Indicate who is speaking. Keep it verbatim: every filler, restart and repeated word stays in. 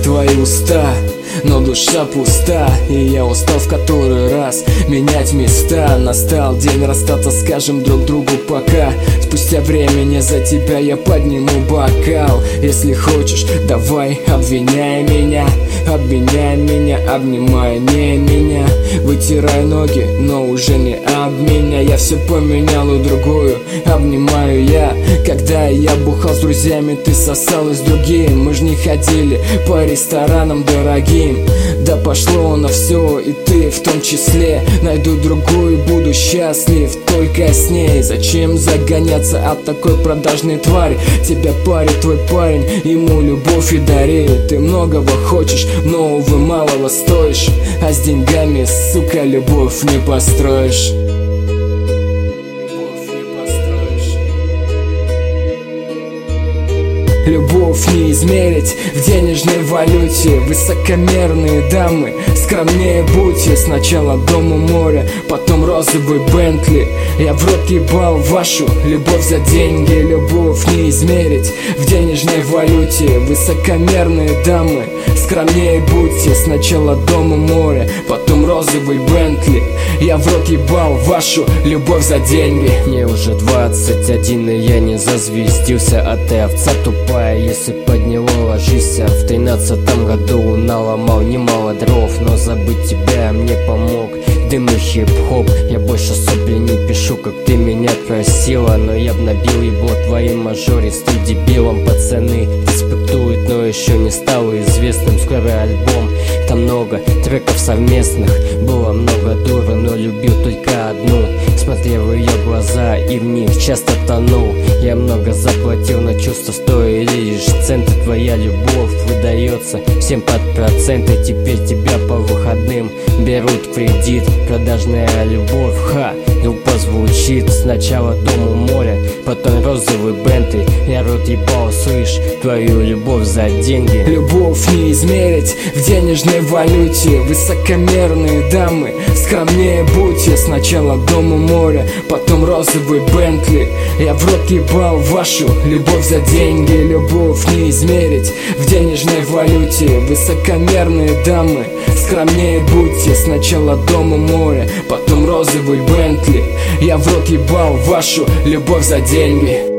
Speaker 1: твои уста, но душа пуста, и я устал в который раз менять места. Настал день расстаться, скажем друг другу пока. Спустя времени за тебя я подниму бокал. Если хочешь, давай обвиняй меня, обменяй меня, обнимай не меня. Вытирай ноги, но уже не об меня. Я все поменял и другую обнимаю я. Когда я бухал с друзьями, ты сосалась с другим. Мы ж не ходили по ресторанам дорогим. Да пошло на все, и ты в том числе. Найду другую, буду счастлив только с ней. Зачем загоняться от такой продажной твари? Тебя парит твой парень, ему любовь и дари. Ты многого хочешь, но, увы, малого стоишь. А с деньгами, сука, любовь не построишь. Любовь не измерить в денежной валюте. Высокомерные дамы, скромнее будьте. Сначала дом у моря, потом розовый Бентли. Я в рот ебал вашу любовь за деньги. Любовь не измерить в денежной валюте. Высокомерные дамы, скромнее будьте. Сначала дом у моря, потом розовый Бентли. Я в рот ебал вашу любовь за деньги.
Speaker 2: Мне уже двадцать один, и я не зазвездился. А ты овца тупая, если под него ложишься. В тринадцатом году наломал немало дров, но забыть тебя мне помог дым и хип-хоп. Я больше сопли не пишу, как ты меня просила, но я б набил ебло твоим мажористым дебилом. Пацаны респектуют, но еще не стал известным. Скоро альбом, там много треков совместных. Было много дуры, но любил только одну. Смотрел в ее глаза и в них часто тонул. Я много заплатил, но чувства стоили лишь центы. Твоя любовь выдается всем под проценты. Теперь тебя по выходным берут в кредит. Продажная любовь, ха, глупо звучит. Сначала дом у моря, потом розовый Бентли. Я рот ебал, слышь, твою любовь за деньги.
Speaker 1: Любовь не измерить в денежной валюте. Высокомерные дамы, скромнее будьте. Сначала дом у моря, потом розовый Бентли. Я в рот ебал вашу любовь за деньги. Любовь не измерить в денежной валюте. Высокомерные дамы, скромнее будьте. Сначала дом у моря, потом розовый Бентли. Я в рот ебал вашу любовь за деньги.